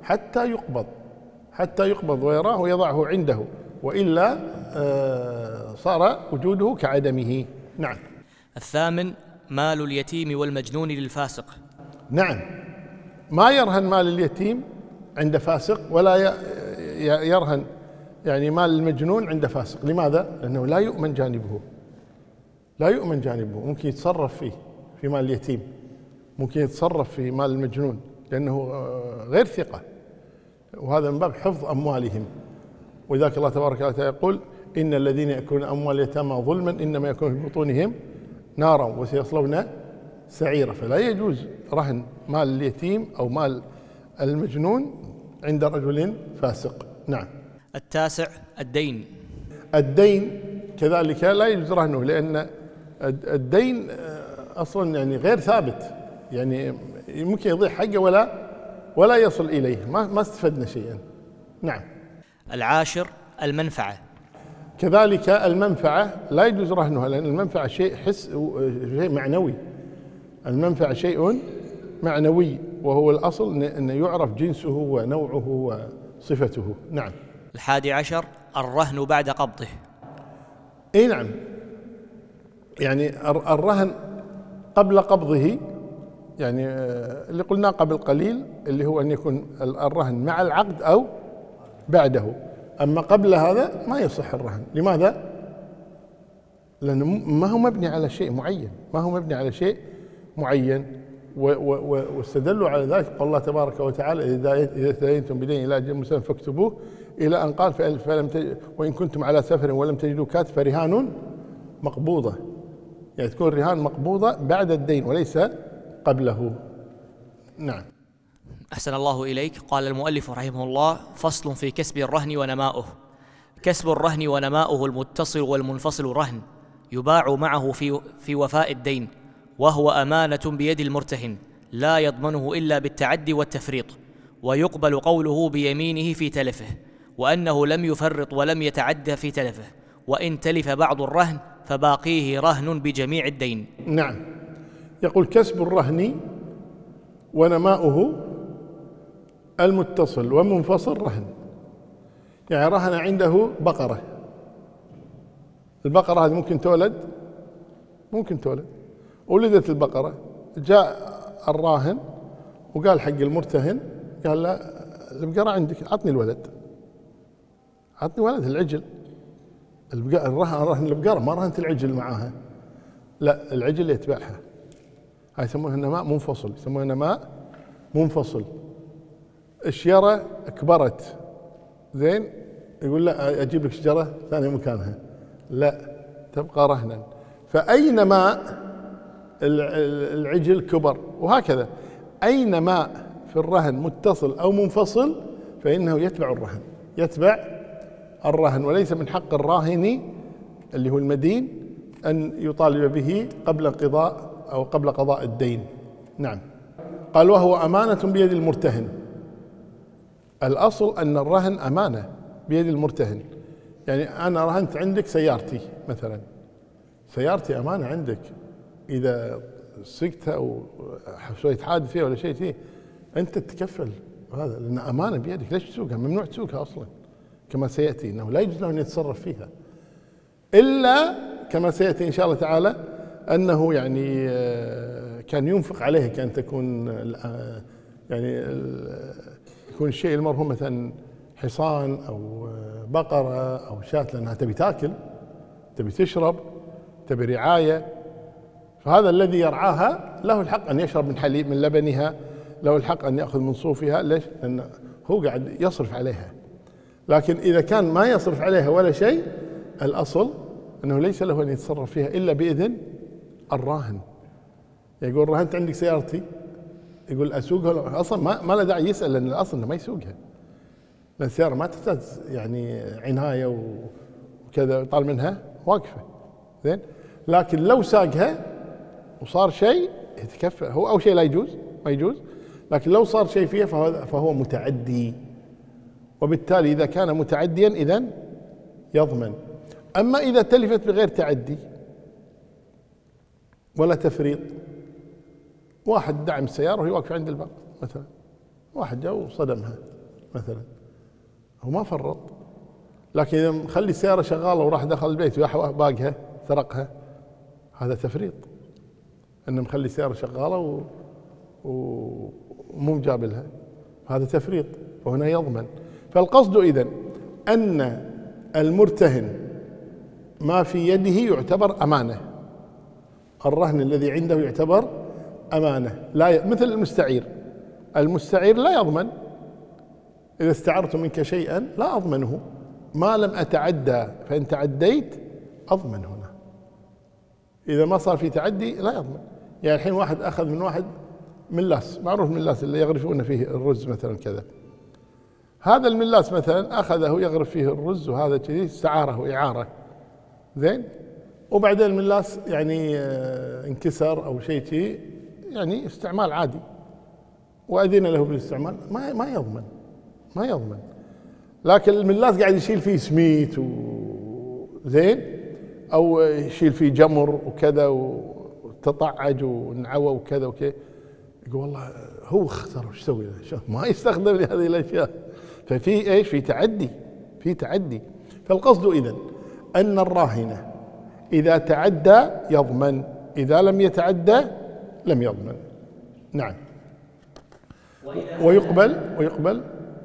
حتى يقبض ويراه ويضعه عنده، وإلا صار وجوده كعدمه. نعم. الثامن: مال اليتيم والمجنون للفاسق. نعم، ما يرهن مال اليتيم عند فاسق، ولا يرهن يعني مال المجنون عند فاسق. لماذا؟ لأنه لا يؤمن جانبه، لا يؤمن جانبه. ممكن يتصرف فيه، في مال اليتيم، ممكن يتصرف في مال المجنون، لأنه غير ثقة، وهذا من باب حفظ أموالهم. وذاك الله تبارك وتعالى يقول: إن الذين يأكلون أموال اليتامى ظلما إنما يكون في بطونهم نارا وسيصلون سعيرا. فلا يجوز رهن مال اليتيم أو مال المجنون عند رجل فاسق. نعم. التاسع: الدين. الدين كذلك لا يجوز رهنه، لأن الدين أصلا يعني غير ثابت، يعني ممكن يضيع حقه ولا يصل إليه، ما استفدنا شيئا. نعم. العاشر: المنفعة. كذلك المنفعة لا يجوز رهنها، لأن المنفعة شيء شيء معنوي. المنفعة شيء معنوي، وهو الأصل أن يعرف جنسه ونوعه وصفته. نعم. الحادي عشر: الرهن بعد قبضه. اي نعم، يعني الرهن قبل قبضه، يعني اللي قلناه قبل قليل، اللي هو أن يكون الرهن مع العقد أو بعده. أما قبل هذا ما يصح الرهن. لماذا؟ لأنه ما هو مبني على شيء معين، ما هو مبني على شيء معين. واستدلوا على ذلك قال الله تبارك وتعالى: إذا تداينتم بدين إلى أجل مسمى فاكتبوه، إلى أن قال: وإن كنتم على سفر ولم تجدوا كاتب فرهان مقبوضة. يعني تكون الرهان مقبوضة بعد الدين وليس قبله. نعم. أحسن الله إليك. قال المؤلف رحمه الله: فصل في كسب الرهن ونماؤه. كسب الرهن ونماؤه المتصل والمنفصل رهن، يباع معه في وفاء الدين، وهو أمانة بيد المرتهن لا يضمنه إلا بالتعدي والتفريط، ويقبل قوله بيمينه في تلفه، وأنه لم يفرط ولم يتعدى في تلفه، وإن تلف بعض الرهن فباقيه رهن بجميع الدين. نعم. يقول: كسب الرهن ونماؤه المتصل ومنفصل رهن. يعني رهن عنده بقرة، البقرة هذه ممكن تولد، ولدت البقرة، جاء الراهن وقال حق المرتهن، قال له: البقرة عندك، عطني الولد، العجل. الرهن البقرة، ما رهنت العجل معاها، لا، العجل يتبعها. هاي يسمونها نماء منفصل. الشجرة كبرت، زين، يقول: لا، أجيب لك شجرة ثانية مكانها، لا، تبقى رهنا. فأينما العجل كبر، وهكذا أينما في الرهن متصل أو منفصل فإنه يتبع الرهن، وليس من حق الراهن اللي هو المدين أن يطالب به قبل انقضاء أو قبل قضاء الدين. نعم. قال: وهو أمانة بيد المرتهن. الأصل أن الرهن أمانة بيد المرتهن. يعني أنا رهنت عندك سيارتي مثلا، سيارتي أمانة عندك، إذا سقتها أو سويت حادث فيها ولا شيء فيه أنت تتكفل هذا، لأن أمانة بيدك. ليش تسوقها؟ ممنوع تسوقها أصلا، كما سيأتي أنه لا يجوز له أن يتصرف فيها، إلا كما سيأتي إن شاء الله تعالى أنه يعني كان ينفق عليها، كان تكون يعني يكون الشيء المرهون مثلا حصان أو بقرة أو شاة، لأنها تبي تاكل، تبي تشرب، تبي رعاية، فهذا الذي يرعاها له الحق أن يشرب من حليب، من لبنها، له الحق أن يأخذ من صوفها. ليش؟ لأن هو قاعد يصرف عليها. لكن إذا كان ما يصرف عليها ولا شيء، الأصل أنه ليس له أن يتصرف فيها إلا بإذن الراهن. يقول: رهنت عندك سيارتي، يقول: أسوقها؟ أصلا ما له داعي يسأل، لأن الأصل أنه ما يسوقها، لأن السيارة ما تحتاج يعني عناية وكذا، طال منها واقفة، زين. لكن لو ساقها وصار شيء يتكفى، هو أول شيء لا يجوز، ما يجوز، لكن لو صار شيء فيها فهو متعدي، وبالتالي إذا كان متعديا إذن يضمن. أما إذا تلفت بغير تعدي ولا تفريط، واحد دعم السيارة وهي واقفة عند الباب مثلا، واحد جاء وصدمها مثلا، هو ما فرط، لكن إذا مخلي السيارة شغالة وراح دخل البيت باقها سرقها، هذا تفريط، إنه مخلي السيارة شغالة ومو مجابلها، هذا تفريط، وهنا يضمن. فالقصد إذن أن المرتهن ما في يده يعتبر أمانة، الرهن الذي عنده يعتبر أمانة، لا مثل المستعير لا يضمن، إذا استعرت منك شيئا لا أضمنه ما لم أتعدى، فإن تعديت أضمن هنا، إذا ما صار في تعدي لا يضمن. يعني الحين واحد أخذ من واحد ملاس، معروف ملاس اللي يغرفون فيه الرز مثلا كذا، هذا الملاس مثلا أخذه يغرف فيه الرز وهذا كذي، استعاره إعارة زين، وبعدين الملاس يعني انكسر أو شيء كذي، يعني استعمال عادي وأذن له بالاستعمال، ما يضمن. لكن الملاس قاعد يشيل فيه سميت وزين، أو يشيل فيه جمر وكذا وتطعج ونعوى وكذا وكذا، يقول والله هو اختار وش يسوي له، ما يستخدم لهذه الأشياء، ففي ايش؟ في تعدي. فالقصد إذن أن الراهن إذا تعدى يضمن، إذا لم يتعدى لم يضمن. نعم. ويقبل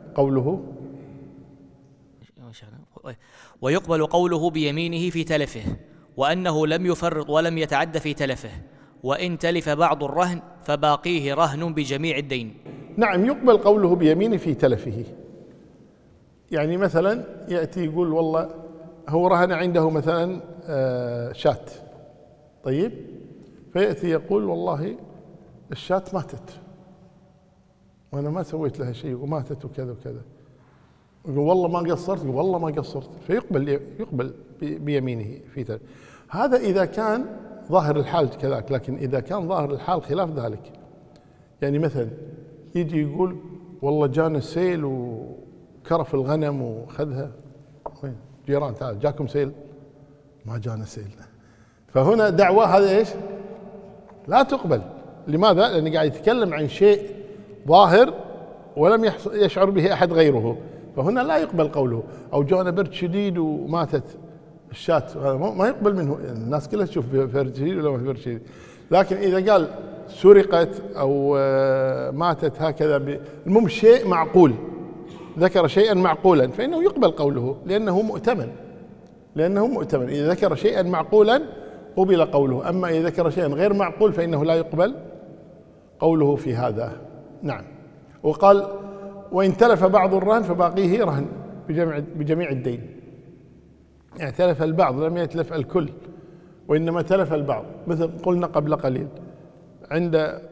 قوله بيمينه في تلفه، وأنه لم يفرط ولم يتعد في تلفه، وإن تلف بعض الرهن فباقيه رهن بجميع الدين. نعم، يقبل قوله بيمينه في تلفه. يعني مثلا يأتي يقول والله هو رهن عنده مثلا شاة، طيب، فيأتي يقول والله الشاة ماتت وأنا ما سويت لها شيء وماتت وكذا وكذا، يقول والله ما قصرت، يقول والله ما قصرت، فيقبل بيمينه في تلف. هذا إذا كان ظاهر الحال كذاك، لكن إذا كان ظاهر الحال خلاف ذلك، يعني مثلا يجي يقول والله جانا سيل وكرف الغنم وخذها، وين جيران تعال جاكم سيل؟ ما جانا سيل. فهنا دعوة هذا ايش؟ لا تقبل. لماذا؟ لأنه قاعد يتكلم عن شيء ظاهر ولم يشعر به أحد غيره، فهنا لا يقبل قوله. أو جانا برد شديد وماتت الشاة، هذا ما يقبل منه، الناس كلها تشوف برد شديد ولا ما برد شديد. لكن إذا قال سرقت أو ماتت هكذا، المهم شيء معقول، ذكر شيئا معقولا، فإنه يقبل قوله لأنه مؤتمن. إذا ذكر شيئا معقولا قبل قوله، أما إذا ذكر شيئا غير معقول فإنه لا يقبل قوله في هذا. نعم. وقال وإن تلف بعض الرهن فباقيه رهن بجميع الدين، يعني تلف البعض لم يتلف الكل، وإنما تلف البعض. مثل قلنا قبل قليل عند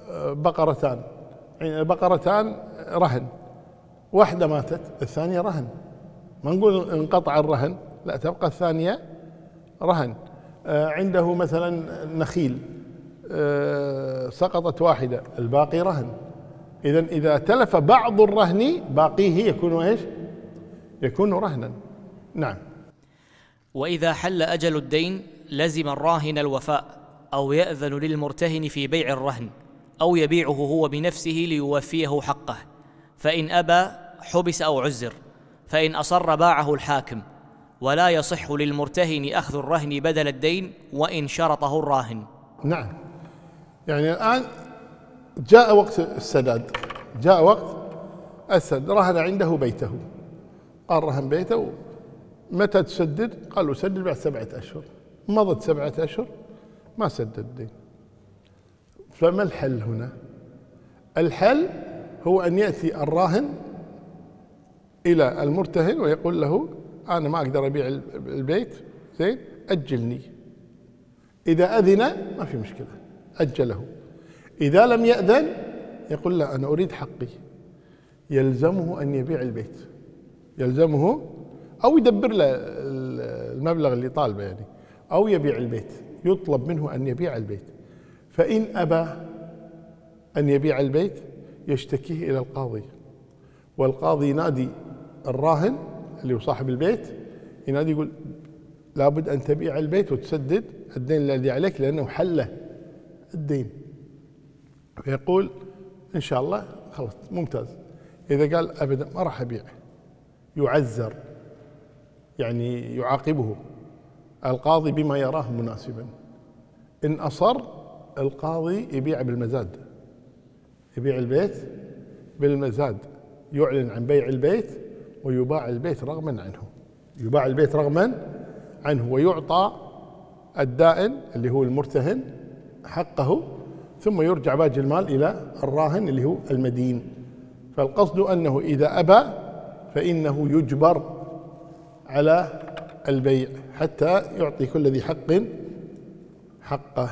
بقرتان رهن، واحدة ماتت الثانية رهن، ما نقول انقطع الرهن، لا، تبقى الثانية رهن. عنده مثلا نخيل سقطت واحدة، الباقي رهن. إذن إذا تلف بعض الرهن باقيه يكون ايش؟ يكون رهنا. نعم. وإذا حل أجل الدين لزم الراهن الوفاء، أو يأذن للمرتهن في بيع الرهن، أو يبيعه هو بنفسه ليوفيه حقه، فإن أبى حبس أو عزر، فإن أصر باعه الحاكم، ولا يصح للمرتهن أخذ الرهن بدل الدين وإن شرطه الراهن. نعم. يعني الآن جاء وقت السداد، رهن عنده بيته، قال رهن بيته، متى تسدد؟ قالوا سدد بعد 7 أشهر. مضت 7 أشهر ما سدد الدين. فما الحل هنا؟ الحل هو أن يأتي الراهن إلى المرتهن ويقول له أنا ما أقدر أبيع البيت، زين، أجلني. إذا أذن ما في مشكلة، أجله. إذا لم يأذن يقول لا، أنا أريد حقي. يلزمه أن يبيع البيت، يلزمه، أو يدبر له المبلغ اللي طالبه يعني، أو يبيع البيت. يطلب منه أن يبيع البيت، فإن أبى أن يبيع البيت يشتكيه إلى القاضي، والقاضي ينادي الراهن اللي هو صاحب البيت، ينادي يقول لابد أن تبيع البيت وتسدد الدين الذي عليك لأنه حله الدين. فيقول إن شاء الله خلاص ممتاز. إذا قال أبدا ما راح أبيع يعزر، يعني يعاقبه القاضي بما يراه مناسبا. إن أصر القاضي يبيع بالمزاد، يبيع البيت بالمزاد، يعلن عن بيع البيت ويباع البيت رغما عنه، يباع البيت رغما عنه، ويعطى الدائن اللي هو المرتهن حقه، ثم يرجع باقي المال إلى الراهن اللي هو المدين. فالقصد أنه إذا أبى فإنه يجبر على البيع حتى يعطي كل ذي حق حقه.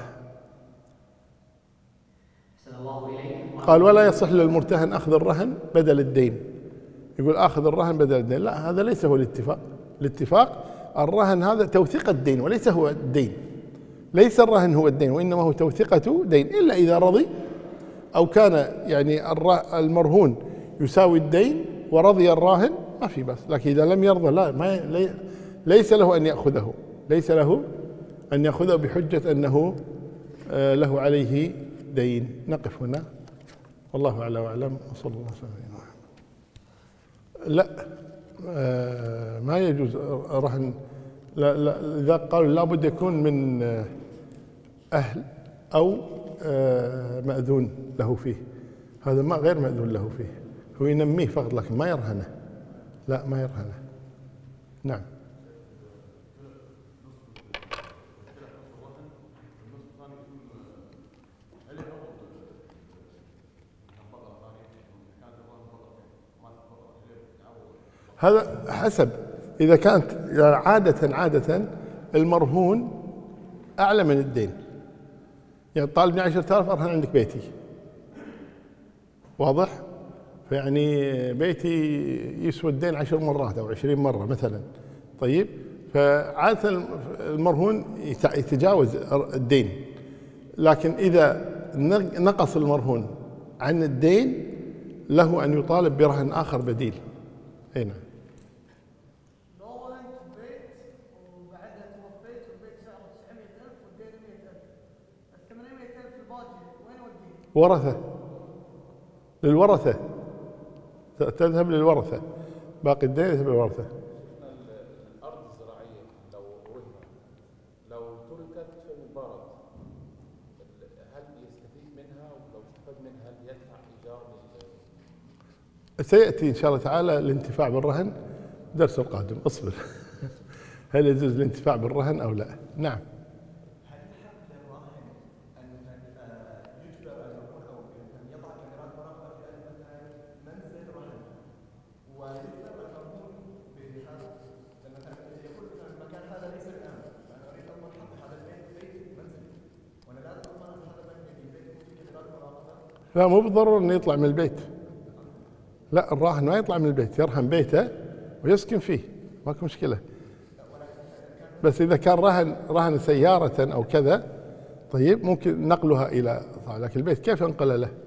قال ولا يصح للمرتهن أخذ الرهن بدل الدين. يقول آخذ الرهن بدل الدين، لا، هذا ليس هو الاتفاق. الاتفاق الرهن هذا توثيق الدين وليس هو الدين، ليس الرهن هو الدين وإنما هو توثيقة دين، إلا إذا رضي أو كان يعني المرهون يساوي الدين ورضي الراهن ما في بس، لكن إذا لم يرضى ليس له أن يأخذه، ليس له أن يأخذه بحجة أنه له عليه دين. نقف هنا، والله أعلى وأعلم، وصلى الله وسلم. لا، ما يجوز رهن، لا، إذا قالوا لابد يكون من أهل أو مأذون له فيه، هذا ما غير مأذون له فيه، هو ينميه فقط لكن ما يرهنه، لا ما يرهنه. نعم. هذا حسب، إذا كانت عادة المرهون أعلى من الدين، يعني طالبني 10,000 أرهن عندك بيتي، واضح؟ فيعني بيتي يسوى الدين 10 مرات أو 20 مرة مثلا، طيب، فعادة المرهون يتجاوز الدين، لكن إذا نقص المرهون عن الدين له أن يطالب برهن آخر بديل. أي نعم. ورثة، للورثة، تذهب للورثة، باقي الدين يذهب للورثة. الأرض الزراعية لو رهنت، لو تركت في المبارد، هل يستفيد منها؟ ولو استفاد منها هل يدفع إيجار؟ سيأتي إن شاء الله تعالى الانتفاع بالرهن الدرس القادم، اصبر. هل يجوز الانتفاع بالرهن أو لا؟ نعم. لا، مو بالضرورة انه يطلع من البيت، لا، الراهن ما يطلع من البيت، يرهن بيته ويسكن فيه، ماكو مشكلة. بس إذا كان رهن سيارة أو كذا، طيب ممكن نقلها إلى، لكن البيت كيف ينقل له؟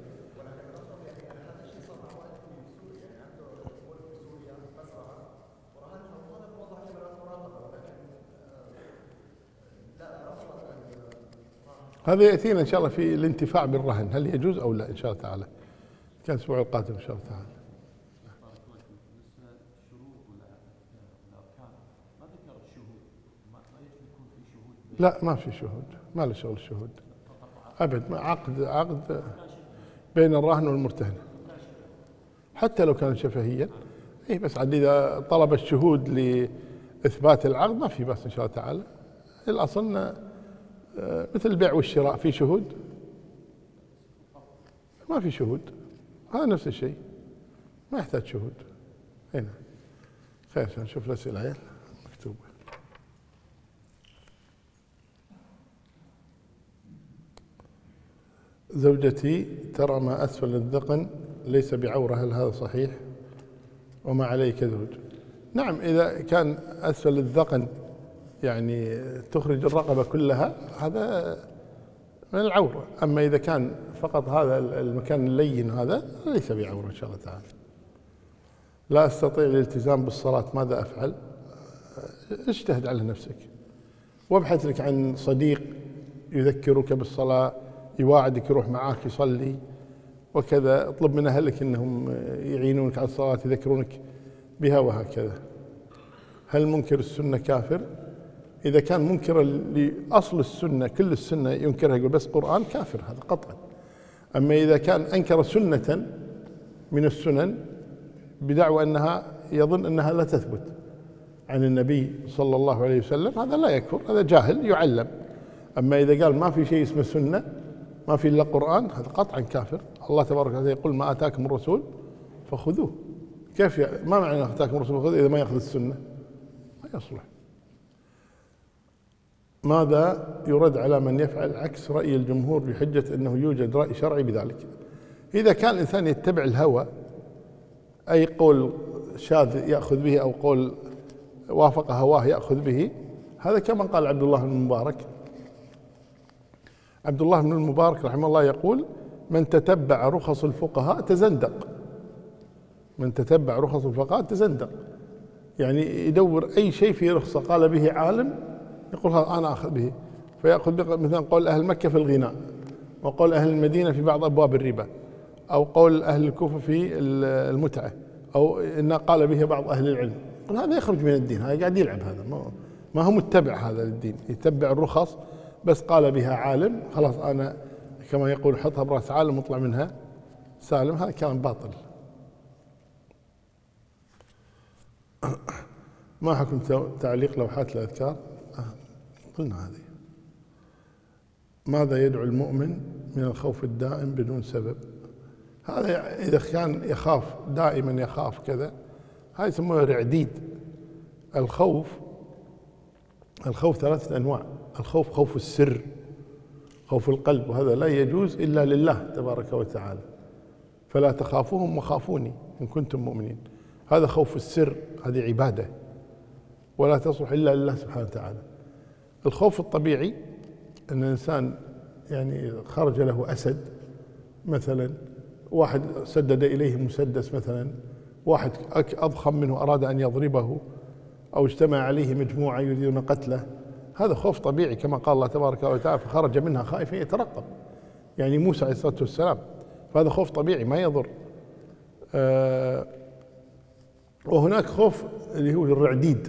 هذا يأتينا إن شاء الله في الانتفاع بالرهن، هل يجوز أو لا إن شاء الله تعالى، كان الأسبوع القادم إن شاء الله تعالى. لا، ما في شهود، ما له شغل الشهود أبد، عقد بين الراهن والمرتهن، حتى لو كان شفهيا، إيه، بس عاد إذا طلب الشهود لإثبات العقد ما في بس إن شاء الله تعالى. الأصل مثل البيع والشراء، في شهود؟ ما في شهود، هذا نفس الشيء، ما يحتاج شهود. هنا خير، نشوف الأسئلة مكتوبة. زوجتي ترى ما أسفل الذقن ليس بعورة، هل هذا صحيح؟ وما علي كزوج؟ نعم، إذا كان أسفل الذقن يعني تخرج الرقبة كلها، هذا من العورة. أما إذا كان فقط هذا المكان اللين هذا ليس بعورة إن شاء الله تعالى. لا أستطيع الالتزام بالصلاة، ماذا أفعل؟ اجتهد على نفسك، وابحث لك عن صديق يذكرك بالصلاة، يواعدك يروح معاك يصلي وكذا. اطلب من أهلك أنهم يعينونك على الصلاة، يذكرونك بها وهكذا. هل منكر السنة كافر؟ إذا كان منكر لأصل السنة، كل السنة ينكرها يقول بس قرآن، كافر هذا قطعا. أما إذا كان أنكر سنة من السنن بدعوى أنها يظن أنها لا تثبت عن النبي صلى الله عليه وسلم، هذا لا يكفر، هذا جاهل يعلم. أما إذا قال ما في شيء اسمه سنة، ما في إلا قرآن، هذا قطعا كافر. الله تبارك وتعالى يقول ما آتاكم الرسول فخذوه. كيف ما معنى آتاكم الرسول فخذوه إذا ما يأخذ السنة؟ ما يصلح. ماذا يرد على من يفعل عكس رأي الجمهور بحجة أنه يوجد رأي شرعي بذلك؟ إذا كان الإنسان يتبع الهوى، أي قول شاذ يأخذ به أو قول وافق هواه يأخذ به، هذا كما قال عبد الله بن المبارك. عبد الله بن المبارك رحمه الله يقول من تتبع رخص الفقهاء تزندق. من تتبع رخص الفقهاء تزندق، يعني يدور أي شيء في رخصة قال به عالم يقول هذا أنا أخذ به، فيأخذ مثلا قول أهل مكة في الغناء، وقول أهل المدينة في بعض أبواب الربا، أو قول أهل الكوفة في المتعة، أو إن قال به بعض أهل العلم. يقول هذا يخرج من الدين، هذا قاعد يلعب، هذا ما هو متبع هذا للدين، يتبع الرخص بس قال بها عالم، خلاص أنا كما يقول حطها برأس عالم واطلع منها سالم. هذا كلام باطل. ما حكم تعليق لوحات الأذكار؟ قلنا هذه. ماذا يدعو المؤمن من الخوف الدائم بدون سبب؟ هذا إذا كان يخاف دائما، يخاف كذا، هذا يسمونه رعديد. الخوف ثلاثة أنواع. الخوف خوف السر، خوف القلب، وهذا لا يجوز إلا لله تبارك وتعالى. فلا تخافوهم وخافوني إن كنتم مؤمنين. هذا خوف السر، هذه عبادة ولا تصلح إلا لله سبحانه وتعالى. الخوف الطبيعي أن الإنسان يعني خرج له أسد مثلا، واحد سدد إليه مسدس مثلا، واحد أضخم منه أراد أن يضربه، أو اجتمع عليه مجموعة يريدون قتله، هذا خوف طبيعي كما قال الله تبارك وتعالى فخرج منها خائفا يترقب، يعني موسى عليه الصلاة والسلام، فهذا خوف طبيعي ما يضر. وهناك خوف اللي هو الرعديد،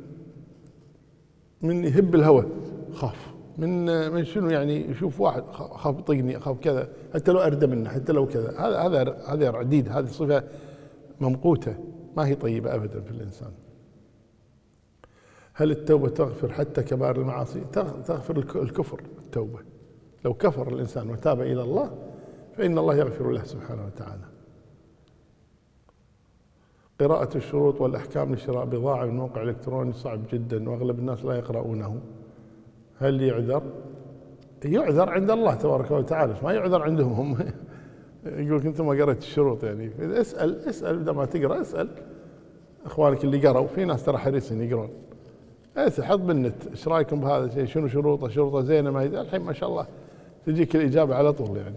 من يهب الهوى خاف من شنو، يعني يشوف واحد خاف يطقني، خاف كذا، حتى لو أردى منه، حتى لو كذا، هذا رعديد، هذه صفة ممقوتة ما هي طيبة أبدا في الإنسان. هل التوبة تغفر حتى كبائر المعاصي؟ تغفر الكفر. التوبة لو كفر الإنسان وتاب إلى الله فإن الله يغفر له سبحانه وتعالى. قراءة الشروط والأحكام لشراء بضاعة من موقع إلكتروني صعب جدا وأغلب الناس لا يقرؤونه، هل يعذر؟ يعذر عند الله تبارك وتعالى، ما يعذر عندهم هم. يقول أنت ما قرأت الشروط، يعني اسأل بدل ما تقرأ، اسأل إخوانك اللي قرأوا، في ناس ترى حريصين يقرون، حط بالنت ايش رايكم بهذا الشيء، شنو شروطه زينه ما هي، الحين ما شاء الله تجيك الإجابة على طول. يعني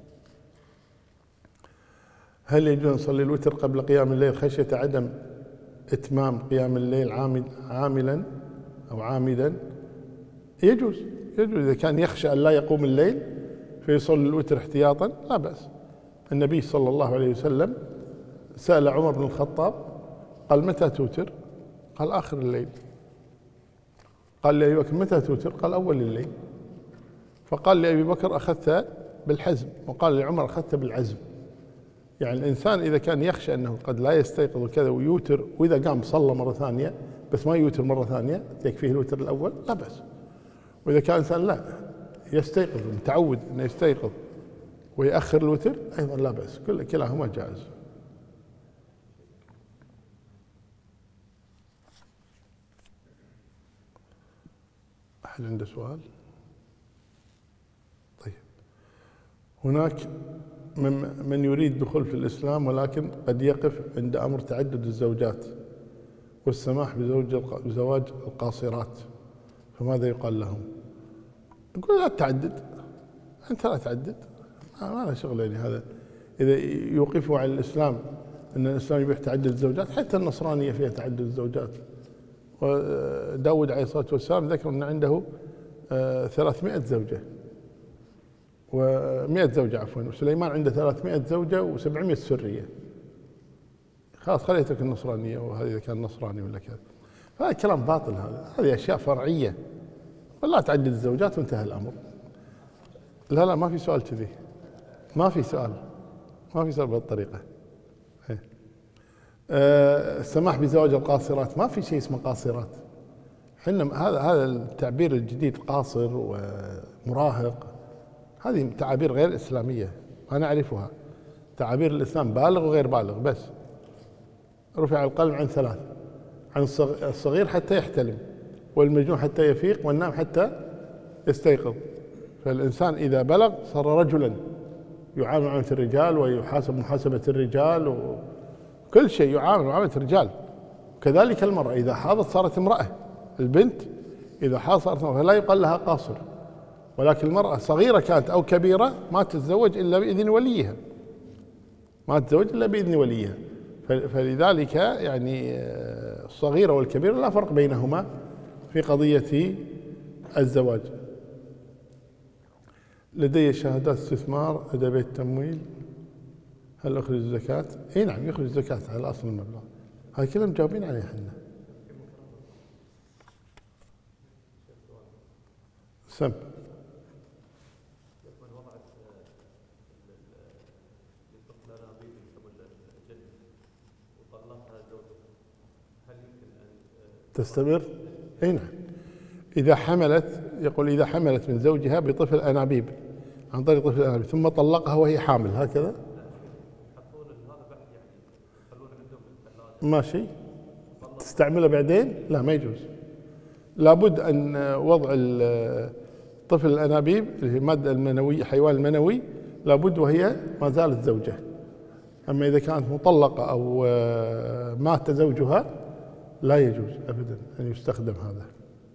هل يجوز نصلي الوتر قبل قيام الليل خشية عدم إتمام قيام الليل عاملا أو عامدا؟ يجوز إذا كان يخشى أن لا يقوم الليل فيصلي الوتر احتياطا لا بأس. النبي صلى الله عليه وسلم سأل عمر بن الخطاب قال متى توتر؟ قال آخر الليل. قال لأبي بكر متى توتر؟ قال أول الليل. فقال لأبي بكر أخذت بالحزم، وقال لعمر أخذت بالعزم. يعني الإنسان إذا كان يخشى أنه قد لا يستيقظ وكذا ويوتر، وإذا قام صلى مرة ثانية بس ما يوتر مرة ثانية يكفيه الوتر الأول لا بأس. وإذا كان إنسان لا يستيقظ متعود أنه يستيقظ ويأخر الوتر أيضا لا بأس، كلاهما جائز. هل عنده سؤال؟ طيب، هناك من يريد الدخول في الإسلام ولكن قد يقف عند أمر تعدد الزوجات والسماح بزواج القاصرات، فماذا يقال لهم؟ يقول لا تعدد، أنت لا تعدد، ما له شغل. يعني هذا إذا يوقفوا على الإسلام أن الإسلام يبيح تعدد الزوجات، حتى النصرانية فيها تعدد الزوجات. وداود عليه الصلاة والسلام ذكر أن عنده 300 زوجة و100 زوجة عفوا، وسليمان عنده 300 زوجة و700 سرية. خلاص خليه يترك النصرانية، وهذا إذا كان نصراني ولا كذا. هذا كلام باطل، هذه أشياء فرعية، ولا تعدد الزوجات وانتهى الأمر. لا ما في سؤال كذي، ما في سؤال بهالطريقة. السماح بزواج القاصرات، ما في شيء اسمه قاصرات. حنا هذا التعبير الجديد قاصر ومراهق، هذه تعابير غير إسلامية ما نعرفها. تعابير الإسلام بالغ وغير بالغ بس. رفع القلم عن 3، عن الصغير حتى يحتلم، والمجنون حتى يفيق، والنائم حتى يستيقظ. فالإنسان إذا بلغ صار رجلا يعامل معاملة الرجال، ويحاسب محاسبة الرجال، وكل شيء يعامل معاملة الرجال. كذلك المرأة إذا حاضت صارت امرأة. البنت إذا حاضت صارت امرأة، فلا يقال لها قاصر. ولكن المرأة صغيرة كانت أو كبيرة ما تتزوج إلا بإذن وليها، فلذلك يعني الصغيرة والكبيرة لا فرق بينهما في قضية الزواج. لدي شهادات استثمار لدى بيت تمويل، هل أخرج الزكاة؟ أي نعم يخرج الزكاة على أصل المبلغ. هاي كلها مجاوبين عليها احنا. سم تستمر؟ اي نعم. إذا حملت، يقول إذا حملت من زوجها بطفل أنابيب، عن طريق طفل أنابيب، ثم طلقها وهي حامل، هكذا ماشي تستعمله بعدين؟ لا ما يجوز. لابد أن وضع طفل الأنابيب اللي هي المادة المنوية، حيوان المنوي، لابد وهي ما زالت زوجة. أما إذا كانت مطلقة أو مات زوجها لا يجوز أبدا أن يستخدم هذا.